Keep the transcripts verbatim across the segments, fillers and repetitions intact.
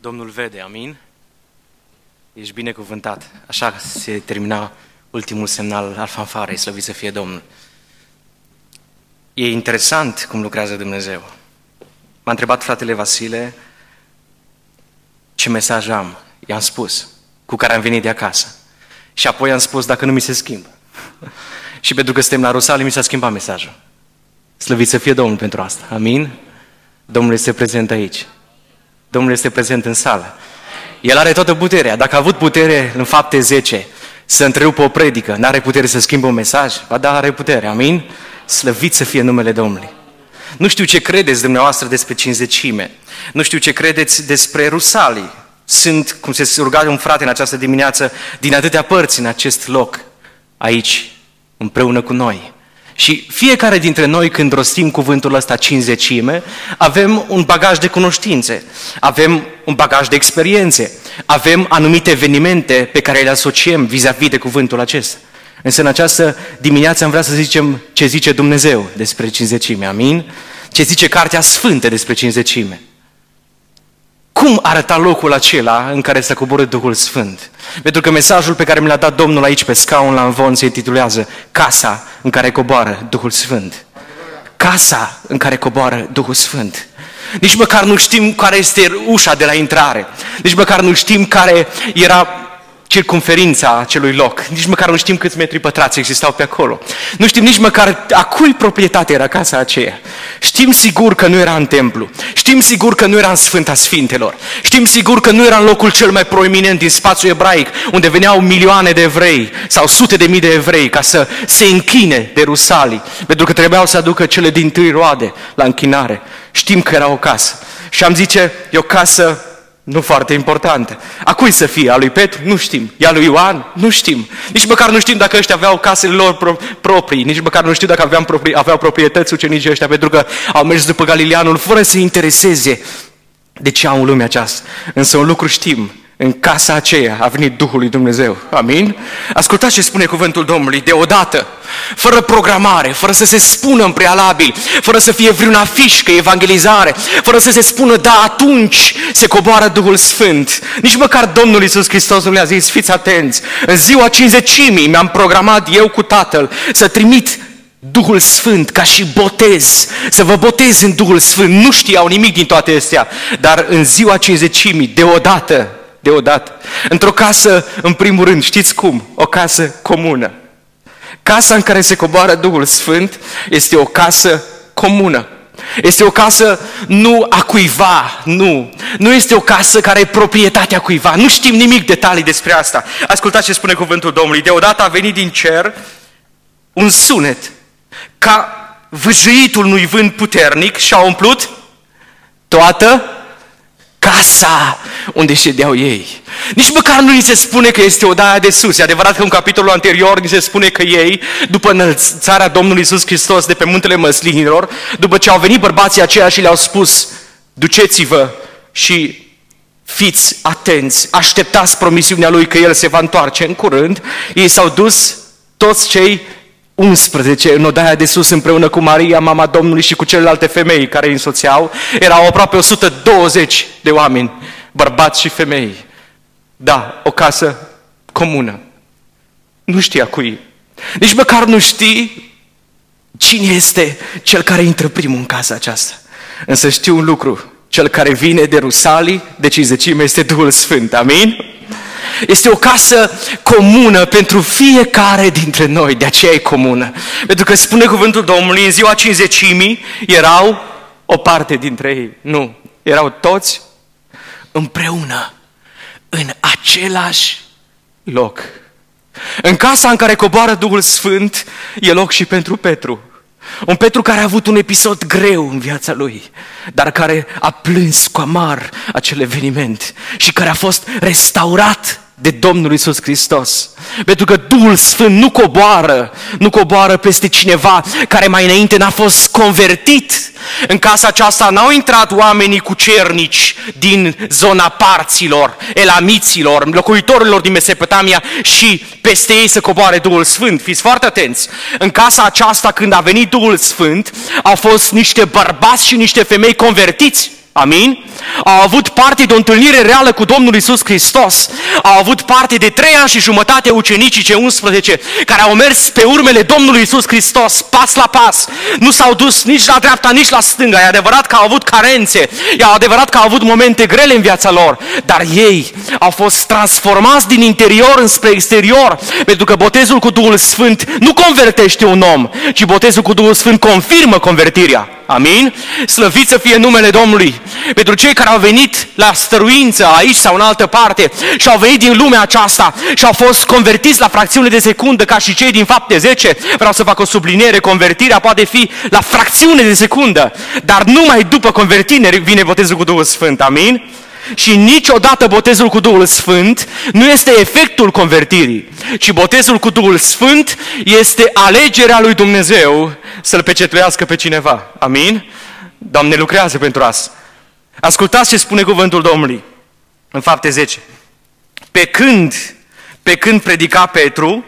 Domnul vede, amin? Ești binecuvântat. Așa se termina ultimul semnal al fanfarei, slăvit să fie Domnul. E interesant cum lucrează Dumnezeu. M-a întrebat fratele Vasile ce mesaj am. I-am spus, cu care am venit de acasă. Și apoi am spus dacă nu mi se schimbă. Și pentru că suntem la Rusalii, mi s-a schimbat mesajul. Slăvit să fie Domnul pentru asta. Amin? Domnul este prezent aici. Domnul este prezent în sală. El are toată puterea. Dacă a avut putere în Fapte zece să întrerupă o predică, n-are putere să schimbe un mesaj? Ba da, are putere. Amin? Slăvit să fie numele Domnului. Nu știu ce credeți dumneavoastră despre cinzecime. Nu știu ce credeți despre Rusalii. Sunt, cum se ruga un frate în această dimineață, din atâtea părți în acest loc, aici, împreună cu noi. Și fiecare dintre noi, când rostim cuvântul ăsta cinzecime, avem un bagaj de cunoștințe, avem un bagaj de experiențe, avem anumite evenimente pe care le asociem vis-a-vis de cuvântul acesta. Însă în această dimineață am vrea să zicem ce zice Dumnezeu despre cinzecime, amin? Ce zice Cartea Sfântă despre cinzecime. Cum arăta locul acela în care s-a coborât Duhul Sfânt? Pentru că mesajul pe care mi l-a dat Domnul aici pe scaun la Învon se intitulează Casa în care coboară Duhul Sfânt. Casa în care coboară Duhul Sfânt. Nici măcar nu știm care este ușa de la intrare. Nici măcar nu știm care era circumferința acelui loc. Nici măcar nu știm câți metri pătrați existau pe acolo. Nu știm nici măcar a cui proprietate era casa aceea. Știm sigur că nu era în templu. Știm sigur că nu era în Sfânta Sfintelor. Știm sigur că nu era în locul cel mai proeminent din spațiul ebraic, unde veneau milioane de evrei sau sute de mii de evrei ca să se închine de Rusalii, pentru că trebuiau să aducă cele dintâi roade la închinare. Știm că era o casă. Și am zice, e o casă nu foarte importantă. A cui să fie? A lui Petru? Nu știm. E a lui Ioan? Nu știm. Nici măcar nu știm dacă ăștia aveau casele lor pro- proprii. Nici măcar nu știu dacă aveau, proprii, aveau proprietăți ucenicii ăștia, pentru că au mers după Galileanul fără să intereseze de ce au în lumea aceasta. Însă un lucru știm. În casa aceea a venit Duhul lui Dumnezeu. Amin? Ascultați ce spune cuvântul Domnului. Deodată, fără programare, fără să se spună în prealabil, fără să fie vreun afiș că evangelizare, fără să se spună, da, atunci se coboară Duhul Sfânt. Nici măcar Domnul Iisus Hristos nu le-a zis, fiți atenți, în ziua cinzecimii mi-am programat eu cu Tatăl să trimit Duhul Sfânt ca și botez, să vă botez în Duhul Sfânt. Nu știau nimic din toate astea, dar în ziua cinzecimii, deodată, deodată, într-o casă, în primul rând, știți cum? O casă comună. Casa în care se coboară Duhul Sfânt este o casă comună. Este o casă nu a cuiva, nu. Nu este o casă care e proprietatea cuiva. Nu știm nimic detalii despre asta. Ascultați ce spune cuvântul Domnului. Deodată a venit din cer un sunet ca vâjâitul unui vânt puternic și a umplut toată casa unde ședeau ei. Nici măcar nu ni se spune că este odaia de sus. E adevărat că în capitolul anterior ni se spune că ei, după înălțarea Domnului Iisus Hristos de pe muntele Măslinilor, după ce au venit bărbații aceia și le-au spus, duceți-vă și fiți atenți, așteptați promisiunea Lui că El se va întoarce în curând, ei s-au dus toți cei unsprezece în odaia de sus împreună cu Maria, mama Domnului și cu celelalte femei care îi însoțeau. Erau aproape o sută douăzeci de oameni, bărbați și femei. Da, o casă comună. Nu știa cui. Nici măcar nu știi cine este cel care intră primul în casa aceasta. Însă știu un lucru, cel care vine de Rusalii, de cinzecime, este Duhul Sfânt. Amin? Este o casă comună pentru fiecare dintre noi, de aceea e comună. Pentru că spune cuvântul Domnului, în ziua cinzecimii erau o parte dintre ei. Nu, erau toți împreună, în același loc. În casa în care coboară Duhul Sfânt e loc și pentru Petru. Un Petru care a avut un episod greu în viața lui, dar care a plâns cu amar acel eveniment și care a fost restaurat de Domnul Iisus Hristos. Pentru că Duhul Sfânt nu coboară, nu coboară peste cineva care mai înainte n-a fost convertit. În casa aceasta n-au intrat oamenii cucernici din zona parților, elamiților, locuitorilor din Mesopotamia și peste ei să coboare Duhul Sfânt. Fiți foarte atenți! În casa aceasta, când a venit Duhul Sfânt, au fost niște bărbați și niște femei convertiți. Amin? Au avut parte de o întâlnire reală cu Domnul Iisus Hristos. Au avut parte de trei ani și jumătate ucenicii cei unsprezece care au mers pe urmele Domnului Iisus Hristos, pas la pas. Nu s-au dus nici la dreapta, nici la stânga. E adevărat că au avut carențe, e adevărat că au avut momente grele în viața lor, dar ei au fost transformați din interior înspre exterior, pentru că botezul cu Duhul Sfânt nu convertește un om, ci botezul cu Duhul Sfânt confirmă convertirea. Amin? Slăvit să fie numele Domnului. Pentru cei care au venit la stăruință aici sau în altă parte și au venit din lumea aceasta și au fost convertiți la fracțiune de secundă ca și cei din Fapte zece, vreau să fac o subliniere, convertirea poate fi la fracțiune de secundă, dar numai după convertire vine botezul cu Duhul Sfânt. Amin? Și niciodată botezul cu Duhul Sfânt nu este efectul convertirii, ci botezul cu Duhul Sfânt este alegerea lui Dumnezeu să-L pecetuiască pe cineva. Amin? Doamne, lucrează pentru asta. Ascultați ce spune cuvântul Domnului în Fapte zece. Pe când, pe când predica Petru,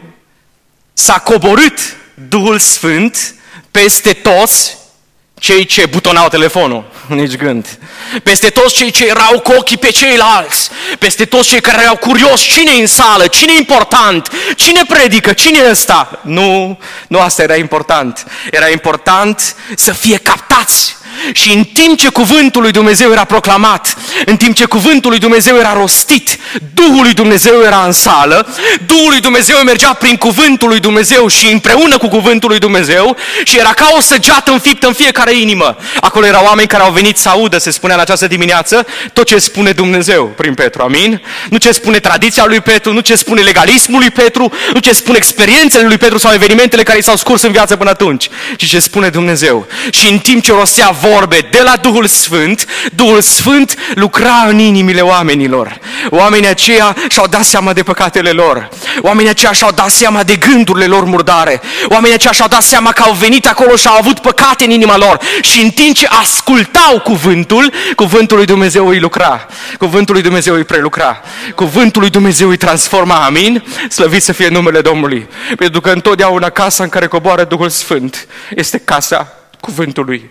s-a coborât Duhul Sfânt peste toți cei ce butonau telefonul, nici gând. Peste toți cei ce erau cu ochii pe ceilalți, peste toți cei care erau curioși, cine e în sală, cine e important, cine predică, cine e ăsta? Nu, nu asta era important. Era important să fie captați. Și în timp ce cuvântul lui Dumnezeu era proclamat, în timp ce cuvântul lui Dumnezeu era rostit, Duhul lui Dumnezeu era în sală, Duhul lui Dumnezeu mergea prin cuvântul lui Dumnezeu și împreună cu cuvântul lui Dumnezeu și era ca o săgeată înfiptă în fiecare inimă. Acolo erau oameni care au venit să audă, se spunea în această dimineață, tot ce spune Dumnezeu prin Petru, amin? Nu ce spune tradiția lui Petru, nu ce spune legalismul lui Petru, nu ce spune experiențele lui Petru sau evenimentele care i s-au scurs în viață până atunci, ci ce spune Dumnezeu. Și în timp ce rostea vorbe de la Duhul Sfânt, Duhul Sfânt lucra în inimile oamenilor. Oamenii aceia și-au dat seama de păcatele lor. Oamenii aceia și-au dat seama de gândurile lor murdare. Oamenii aceia și-au dat seama că au venit acolo și au avut păcate în inima lor. Și în timp ce ascultau cuvântul, cuvântul lui Dumnezeu îi lucra. Cuvântul lui Dumnezeu îi prelucra. Cuvântul lui Dumnezeu îi transforma. Amin? Slăvit să fie numele Domnului. Pentru că întotdeauna casa în care coboară Duhul Sfânt este casa cuvântului.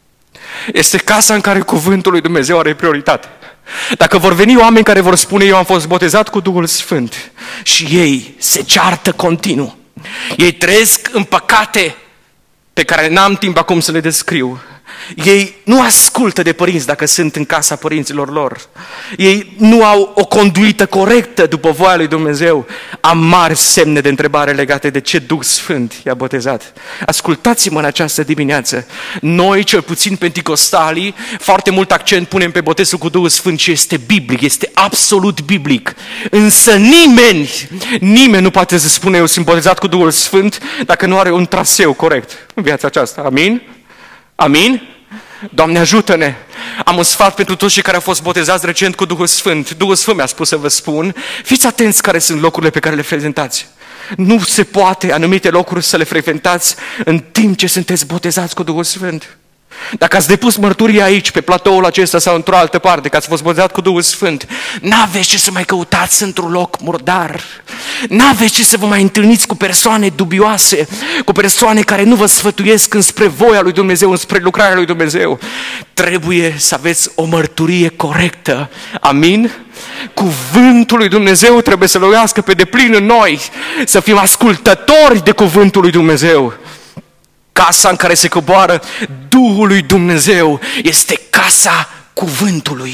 Este casa în care cuvântul lui Dumnezeu are prioritate. Dacă vor veni oameni care vor spune eu am fost botezat cu Duhul Sfânt și ei se ceartă continuu, ei trăiesc în păcate pe care n-am timp acum să le descriu, ei nu ascultă de părinți dacă sunt în casa părinților lor, ei nu au o conduită corectă după voia lui Dumnezeu, am mari semne de întrebare legate de ce Duh Sfânt i-a botezat. Ascultați-mă în această dimineață, noi cel puțin penticostalii foarte mult accent punem pe botezul cu Duhul Sfânt și este biblic, este absolut biblic, însă nimeni, nimeni nu poate să spune eu sunt botezat cu Duhul Sfânt dacă nu are un traseu corect în viața aceasta, amin? Amin? Doamne ajută-ne! Am un sfat pentru toți cei care au fost botezați recent cu Duhul Sfânt. Duhul Sfânt mi-a spus să vă spun, fiți atenți care sunt locurile pe care le frecventați. Nu se poate anumite locuri să le frecventați în timp ce sunteți botezați cu Duhul Sfânt. Dacă ați depus mărturie aici, pe platoul acesta sau într-o altă parte, că ați fost botezat cu Duhul Sfânt, n-aveți ce să mai căutați într-un loc murdar. N-aveți ce să vă mai întâlniți cu persoane dubioase, cu persoane care nu vă sfătuiesc înspre voia lui Dumnezeu, înspre lucrarea lui Dumnezeu. Trebuie să aveți o mărturie corectă. Amin? Cuvântul lui Dumnezeu trebuie să locuiască pe deplin în noi, să fim ascultători de cuvântul lui Dumnezeu. Casa în care se coboară Duhul lui Dumnezeu este casa cuvântului.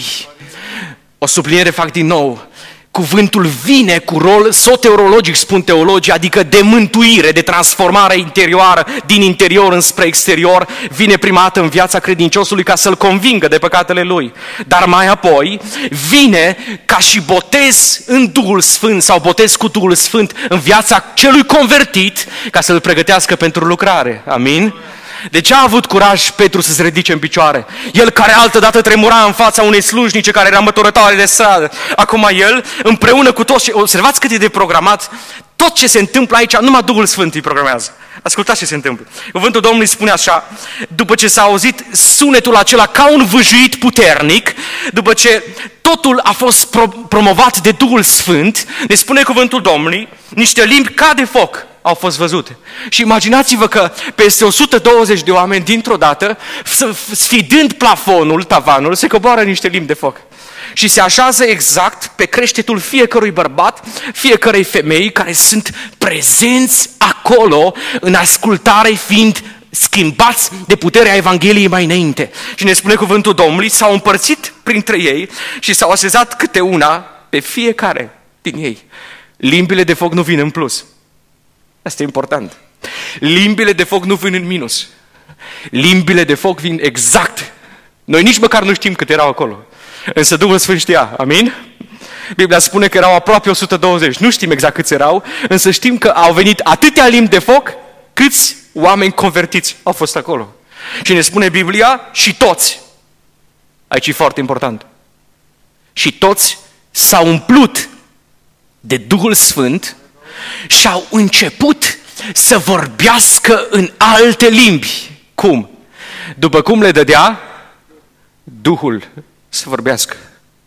O subliniere fac din nou. Cuvântul vine cu rol soteriologic, spun teologii, adică de mântuire, de transformare interioară, din interior înspre exterior, vine prima dată în viața credinciosului ca să-l convingă de păcatele lui. Dar mai apoi vine ca și botez în Duhul Sfânt sau botez cu Duhul Sfânt în viața celui convertit ca să-l pregătească pentru lucrare. Amin? De ce a avut curaj Petru să se ridice în picioare? El care altădată tremura în fața unei slujnice care era măturătoare de stradă. Acum el, împreună cu toți, observați cât e de programat, tot ce se întâmplă aici, numai Duhul Sfânt îi programează. Ascultați ce se întâmplă. Cuvântul Domnului spune așa, după ce s-a auzit sunetul acela ca un vâjuit puternic, după ce totul a fost pro- promovat de Duhul Sfânt, ne spune cuvântul Domnului, niște limbi ca de foc au fost văzute. Și imaginați-vă că peste o sută douăzeci de oameni, dintr-o dată, sfidând plafonul, tavanul, se coboară niște limbi de foc. Și se așează exact pe creștetul fiecărui bărbat, fiecărei femei care sunt prezenți acolo în ascultare, fiind schimbați de puterea Evangheliei mai înainte. Și ne spune cuvântul Domnului, s-au împărțit printre ei și s-au așezat câte una pe fiecare din ei. Limbile de foc nu vin în plus. Asta e important. Limbile de foc nu vin în minus. Limbile de foc vin exact. Noi nici măcar nu știm cât erau acolo. Însă Duhul Sfânt știa. Amin? Biblia spune că erau aproape o sută douăzeci. Nu știm exact câți erau, însă știm că au venit atâtea limbi de foc câți oameni convertiți au fost acolo. Și ne spune Biblia, și toți. Aici e foarte important. Și toți s-au umplut de Duhul Sfânt și au început să vorbească în alte limbi. Cum? După cum le dădea Duhul să vorbească.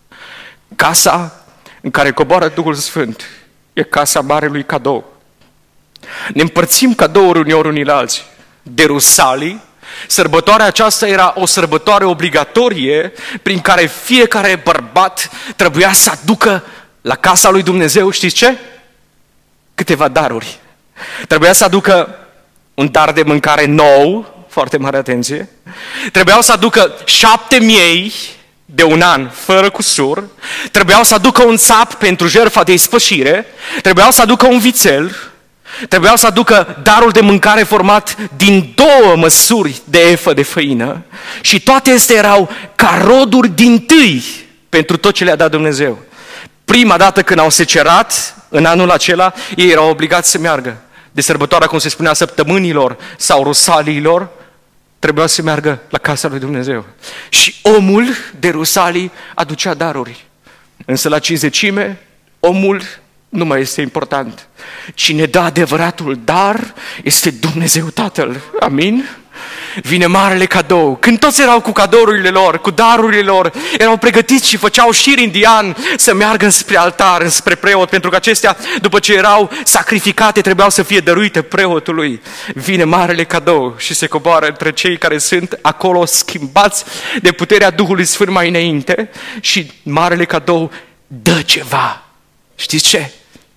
Casa în care coboară Duhul Sfânt e casa marelui cadou. Ne împărțim cadouri uneori unii la alții. De Rusalii, sărbătoarea aceasta era o sărbătoare obligatorie prin care fiecare bărbat trebuia să aducă la casa lui Dumnezeu, știți ce? Câteva daruri. Trebuia să aducă un dar de mâncare nou, foarte mare atenție. Trebuiau să aducă șapte miei de un an, fără cusur. Trebuiau să aducă un țap pentru jertfa de ispășire. Trebuiau să aducă un vițel. Trebuiau să aducă darul de mâncare format din două măsuri de efă de făină. Și toate astea erau ca roduri dintâi pentru tot ce le-a dat Dumnezeu. Prima dată când au secerat, în anul acela, ei erau obligați să meargă. De sărbătoarea, cum se spunea, săptămânilor sau rusaliilor, trebuia să meargă la casa lui Dumnezeu. Și omul de rusalii aducea daruri. Însă la cincizecime, omul nu mai este important. Cine dă adevăratul dar este Dumnezeu Tatăl. Amin? Vine marele cadou. Când toți erau cu cadourile lor, cu darurile lor, erau pregătiți și făceau șir indian să meargă spre altar, spre preot, pentru că acestea, după ce erau sacrificate, trebuiau să fie dăruite preotului. Vine marele cadou și se coboară între cei care sunt acolo schimbați de puterea Duhului Sfânt mai înainte și marele cadou dă ceva. Știți ce?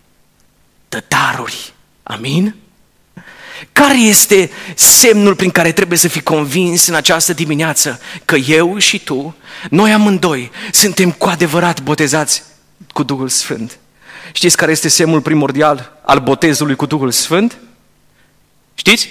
Dă daruri. Amin? Care este semnul prin care trebuie să fii convins în această dimineață că eu și tu, noi amândoi, suntem cu adevărat botezați cu Duhul Sfânt? Știți care este semnul primordial al botezului cu Duhul Sfânt? Știți?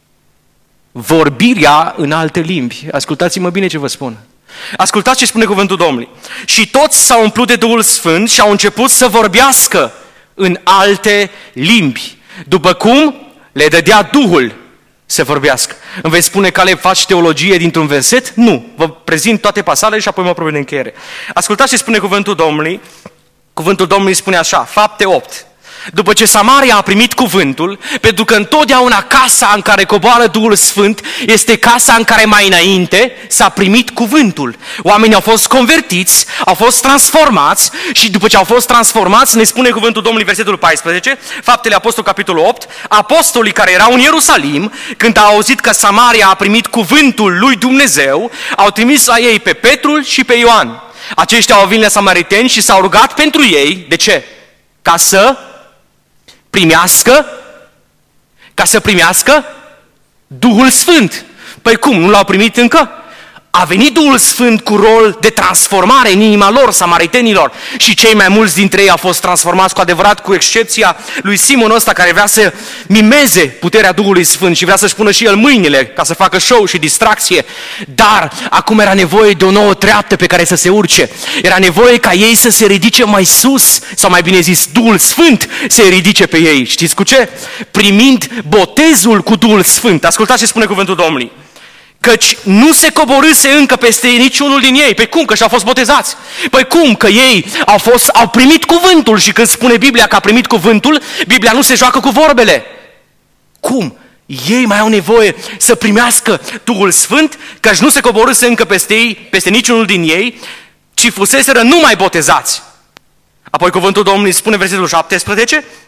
Vorbirea în alte limbi. Ascultați-mă bine ce vă spun. Ascultați ce spune cuvântul Domnului. Și toți s-au umplut de Duhul Sfânt și au început să vorbească în alte limbi, după cum le dădea Duhul să vorbească. Îmi vei spune, Caleb, faci teologie dintr-un verset? Nu. Vă prezint toate pasajele și apoi mă apropii de încheiere. Ascultați ce spune cuvântul Domnului. Cuvântul Domnului spune așa, Fapte opt. După ce Samaria a primit cuvântul, pentru că întotdeauna casa în care coboară Duhul Sfânt este casa în care mai înainte s-a primit cuvântul. Oamenii au fost convertiți, au fost transformați și după ce au fost transformați, ne spune cuvântul Domnului, versetul paisprezece, Faptele Apostolului, capitolul opt, apostolii care erau în Ierusalim, când au auzit că Samaria a primit cuvântul lui Dumnezeu, au trimis la ei pe Petru și pe Ioan. Aceștia au venit la samariteni și s-au rugat pentru ei. De ce? Ca să primească, ca să primească Duhul Sfânt. Păi cum, nu l-au primit încă? A venit Duhul Sfânt cu rol de transformare în inima lor, samaritenilor, și cei mai mulți dintre ei au fost transformați cu adevărat, cu excepția lui Simon ăsta care vrea să mimeze puterea Duhului Sfânt și vrea să-și pună și el mâinile ca să facă show și distracție. Dar acum era nevoie de o nouă treaptă pe care să se urce. Era nevoie ca ei să se ridice mai sus, sau mai bine zis, Duhul Sfânt să se ridice pe ei. Știți cu ce? Primind botezul cu Duhul Sfânt. Ascultați ce spune cuvântul Domnului. Căci nu se coborâse încă peste niciunul din ei. Păi cum? Că și-au fost botezați. Păi cum? Că ei au, fost, au primit cuvântul și când spune Biblia că a primit cuvântul, Biblia nu se joacă cu vorbele. Cum? Ei mai au nevoie să primească Duhul Sfânt, căci nu se coborâse încă peste ei, peste niciunul din ei, ci fuseseră numai botezați. Apoi cuvântul Domnului spune, versetul șaptesprezece,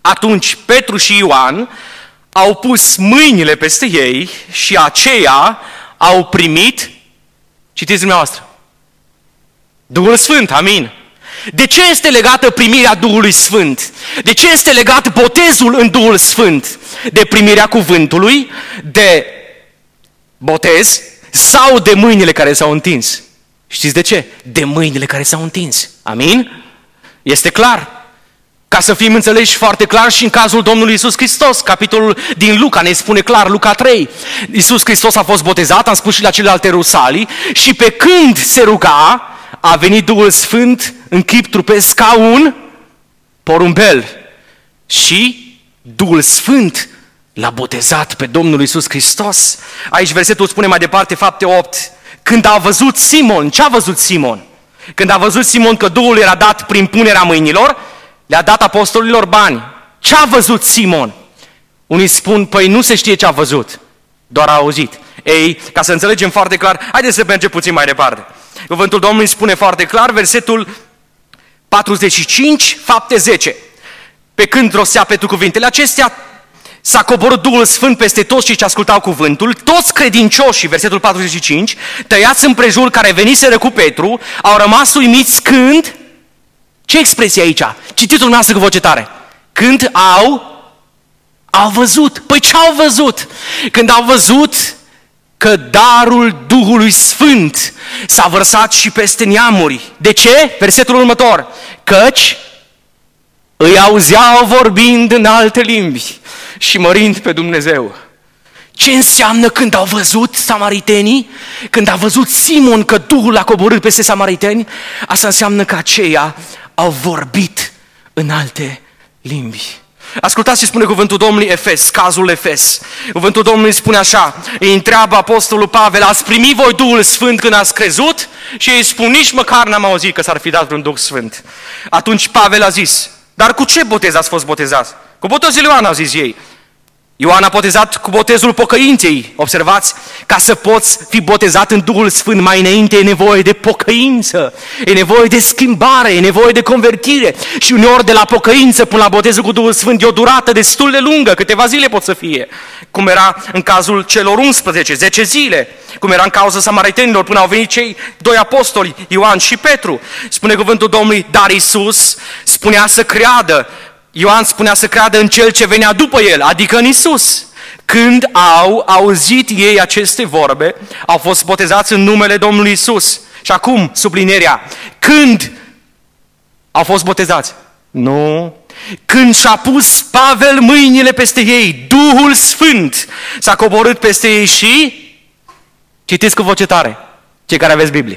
Atunci Petru și Ioan au pus mâinile peste ei și aceia au primit, citiți dumneavoastră, Duhul Sfânt, amin. De ce este legată primirea Duhului Sfânt? De ce este legat botezul în Duhul Sfânt? De primirea cuvântului, de botez sau de mâinile care s-au întins? Știți de ce? De mâinile care s-au întins. Amin? Este clar. Ca să fim înțeleși foarte clar și în cazul Domnului Iisus Hristos, capitolul din Luca ne spune clar, Luca trei. Iisus Hristos a fost botezat, am spus și la celelalte rusalii, și pe când se ruga, a venit Duhul Sfânt în chip trupesc ca un porumbel. Și Duhul Sfânt l-a botezat pe Domnul Iisus Hristos. Aici versetul spune mai departe, Fapte opt, când a văzut Simon, ce a văzut Simon? Când a văzut Simon că Duhul era dat prin punerea mâinilor, le-a dat apostolilor bani. Ce a văzut Simon? Unii spun, păi nu se știe ce a văzut, doar a auzit. Ei, ca să înțelegem foarte clar, haideți să mergem puțin mai departe. Cuvântul Domnului spune foarte clar, versetul patruzeci și cinci, Fapte zece. Pe când rostea Petru cuvintele acestea, s-a coborât Duhul Sfânt peste toți cei ce ascultau cuvântul, toți credincioșii, versetul patruzeci și cinci, tăiați împrejur care veniseră cu Petru, au rămas uimiți când, ce expresie aici? Citiți dumneavoastră cu voce tare. Când au, au văzut. Păi ce au văzut? Când au văzut că darul Duhului Sfânt s-a vărsat și peste neamuri. De ce? Versetul următor. Căci îi auzeau vorbind în alte limbi și mărind pe Dumnezeu. Ce înseamnă când au văzut samaritenii? Când a văzut Simon că Duhul a coborât peste samariteni? Asta înseamnă că aceia au vorbit în alte limbi. Ascultați ce spune cuvântul Domnului Efes, cazul Efes. Cuvântul Domnului spune așa, îi întreabă apostolul Pavel, ați primit voi Duhul Sfânt când ați crezut? Și ei spun, nici măcar n-am auzit că s-ar fi dat vreun Duh Sfânt. Atunci Pavel a zis, dar cu ce botez ați fost botezați? Cu botezul Ioan, au zis ei. Ioan a botezat cu botezul pocăinței, observați, ca să poți fi botezat în Duhul Sfânt mai înainte e nevoie de pocăință, e nevoie de schimbare, e nevoie de convertire și uneori de la pocăință până la botezul cu Duhul Sfânt e o durată destul de lungă, câteva zile pot să fie, cum era în cazul celor unsprezece, zece zile, cum era în cauza samaritenilor până au venit cei doi apostoli, Ioan și Petru. Spune cuvântul Domnului, dar Iisus spunea să creadă, Ioan spunea să creadă în Cel ce venea după el, adică în Iisus. Când au auzit ei aceste vorbe, au fost botezați în numele Domnului Iisus. Și acum, sublinierea, când au fost botezați? Nu. Când și-a pus Pavel mâinile peste ei, Duhul Sfânt s-a coborât peste ei și... Citiți cu voce tare, cei care aveți Biblie.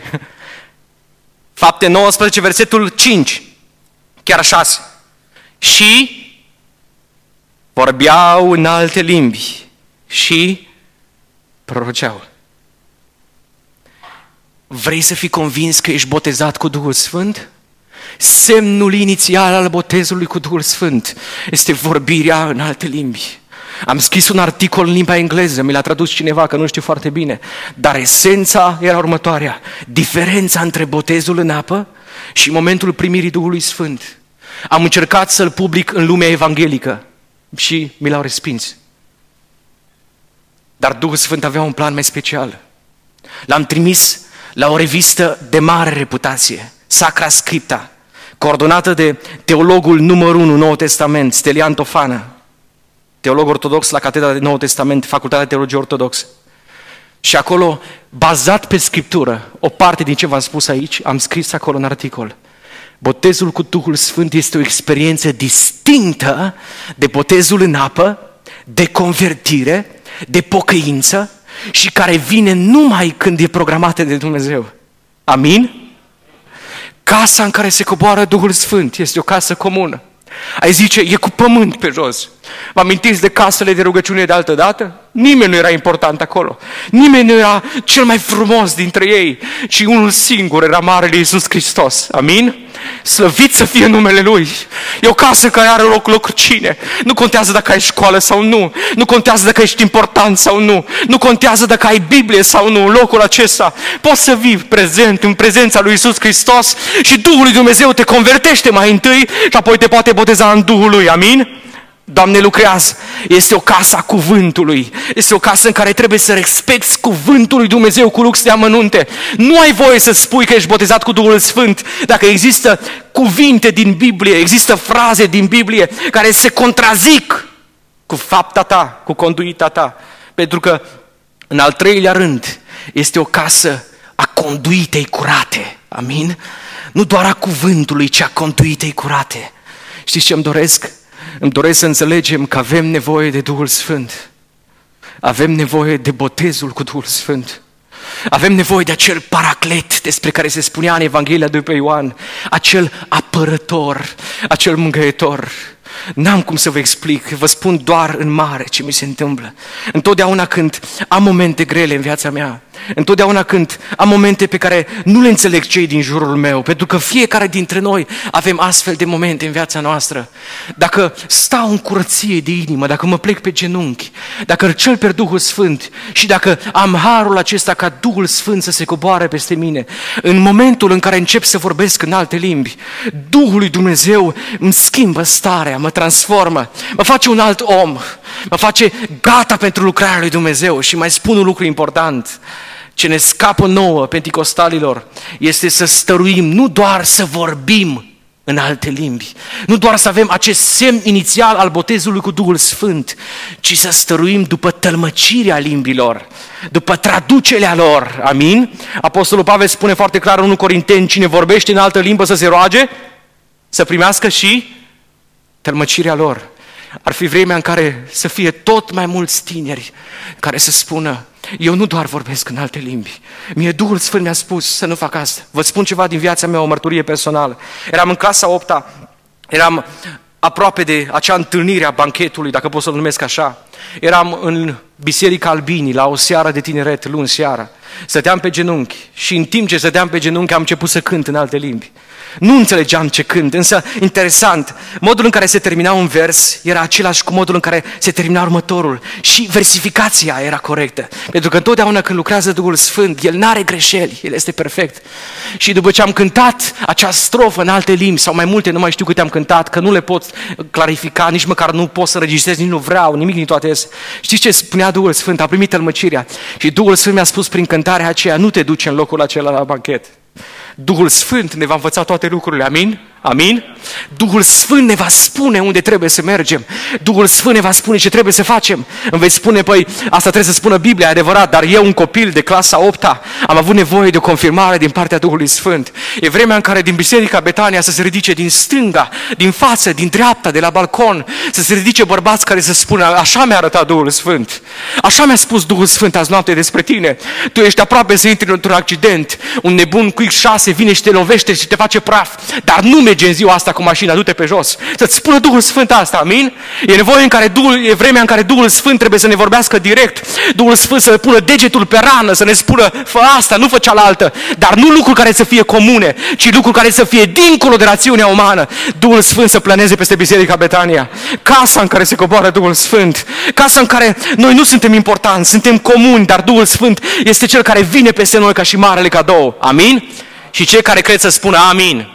Fapte nouăsprezece, versetul cinci, chiar șase. Și vorbeau în alte limbi și proroceau. Vrei să fii convins că ești botezat cu Duhul Sfânt? Semnul inițial al botezului cu Duhul Sfânt este vorbirea în alte limbi. Am scris un articol în limba engleză, mi l-a tradus cineva, că nu știu foarte bine, dar esența era următoarea. Diferența între botezul în apă și momentul primirii Duhului Sfânt. Am încercat să-l public în lumea evanghelică și mi l-au respins. Dar Duhul Sfânt avea un plan mai special. L-am trimis la o revistă de mare reputație, Sacra Scripta, coordonată de teologul numărul unu, Noul Testament, Stelian Tofana, teolog ortodox la Catedra de Noul Testament, Facultatea de Teologie Ortodoxă. Și acolo, bazat pe Scriptură, o parte din ce v-am spus aici, am scris acolo în articol. Botezul cu Duhul Sfânt este o experiență distinctă de botezul în apă, de convertire, de pocăință și care vine numai când e programată de Dumnezeu. Amin? Casa în care se coboară Duhul Sfânt este o casă comună. Ai zice, e cu pământ pe jos. Vă amintiți de casele de rugăciune de altă dată? Nimeni nu era important acolo. Nimeni nu era cel mai frumos dintre ei, ci unul singur era Marele Iisus Hristos. Amin? Slăvit să fie numele Lui. E o casă care are loc locurcine. Nu contează dacă ai școală sau nu. Nu contează dacă ești important sau nu. Nu contează dacă ai Biblie sau nu. În locul acesta poți să vii prezent în prezența lui Iisus Hristos și Duhul lui Dumnezeu te convertește mai întâi și apoi te poate boteza în Duhul Lui. Amin? Doamne, lucrează. Este o casă a cuvântului. Este o casă în care trebuie să respecti cuvântul lui Dumnezeu cu lux de amănunte. Nu ai voie să spui că ești botezat cu Duhul Sfânt dacă există cuvinte din Biblie, există fraze din Biblie care se contrazic cu fapta ta, cu conduita ta. Pentru că, în al treilea rând, este o casă a conduitei curate. Amin? Nu doar a cuvântului, ci a conduitei curate. Știți ce îmi doresc? Îmi doresc să înțelegem că avem nevoie de Duhul Sfânt. Avem nevoie de botezul cu Duhul Sfânt. Avem nevoie de acel paraclet despre care se spunea în Evanghelia după Ioan, acel apărător, acel mângâietor. N-am cum să vă explic, vă spun doar în mare ce mi se întâmplă. Întotdeauna când am momente grele în viața mea, întotdeauna când am momente pe care nu le înțeleg cei din jurul meu, pentru că fiecare dintre noi avem astfel de momente în viața noastră. Dacă stau în curăție de inimă, dacă mă plec pe genunchi, dacă îl cer pe Duhul Sfânt și dacă am harul acesta ca Duhul Sfânt să se coboare peste mine, în momentul în care încep să vorbesc în alte limbi, Duhul lui Dumnezeu îmi schimbă starea, mă transformă, mă face un alt om, mă face gata pentru lucrarea lui Dumnezeu. Și mai spun un lucru important, ce ne scapă nouă, penticostalilor, este să stăruim, nu doar să vorbim în alte limbi, nu doar să avem acest semn inițial al botezului cu Duhul Sfânt, ci să stăruim după tălmăcirea limbilor, după traducerea lor. Amin? Apostolul Pavel spune foarte clar în unu Corinteni, cine vorbește în altă limbă să se roage, să primească și tălmăcirea lor. Ar fi vremea în care să fie tot mai mulți tineri care să spună, eu nu doar vorbesc în alte limbi. Mie Duhul Sfânt mi-a spus să nu fac asta. Vă spun ceva din viața mea, o mărturie personală. Eram în clasa a opta, eram aproape de acea întâlnire a banchetului, dacă pot să-l numesc așa. Eram în Biserica Albinii, la o seară de tineret, luni seara. Stăteam pe genunchi și în timp ce stăteam pe genunchi am început să cânt în alte limbi. Nu înțelegeam ce cânt, însă interesant, modul în care se termina un vers era același cu modul în care se termina următorul și versificația era corectă. Pentru că întotdeauna când lucrează Duhul Sfânt, El n-are greșeli, El este perfect. Și după ce am cântat acea strofă în alte limbi, sau mai multe, nu mai știu câte am cântat, că nu le pot clarifica, nici măcar nu pot să registrez, nici nu vreau, nimic din toate astea. Știți ce spunea Duhul Sfânt? A primit tălmăcirea și Duhul Sfânt mi-a spus prin cântarea aceea, nu te duci în locul acela la banchet. Duhul Sfânt ne va învăța toate lucrurile, amin? Amin? Duhul Sfânt ne va spune unde trebuie să mergem. Duhul Sfânt ne va spune ce trebuie să facem. Îmi veți spune, păi, asta trebuie să spună Biblia, adevărat, dar eu, un copil de clasa a opta, am avut nevoie de o confirmare din partea Duhului Sfânt. E vremea în care din Biserica Betania să se ridice din stânga, din față, din dreapta, de la balcon, să se ridice bărbați care să spună, așa mi-a arătat Duhul Sfânt. Așa mi-a spus Duhul Sfânt azi noapte despre tine. Tu ești aproape să intri într-un accident. Un nebun cu X șase vine și te lovește și te face praf. Dar nu merge în ziua asta cu mașina, du-te pe jos. Să-ți spună Duhul Sfânt asta, amin? E nevoie în care Duhul, e vremea în care Duhul Sfânt trebuie să ne vorbească direct. Duhul Sfânt să ne pună degetul pe rană, să ne spună, fă asta, nu fă cealaltă. Dar nu lucruri care să fie comune, ci lucruri care să fie dincolo de rațiunea umană. Duhul Sfânt să planeze peste Biserica Betania. Casa în care se coboară Duhul Sfânt. Casa în care noi nu suntem importanți, suntem comuni, dar Duhul Sfânt este Cel care vine peste noi ca și marele cadou. Amin? Și cei care cred să spună amin.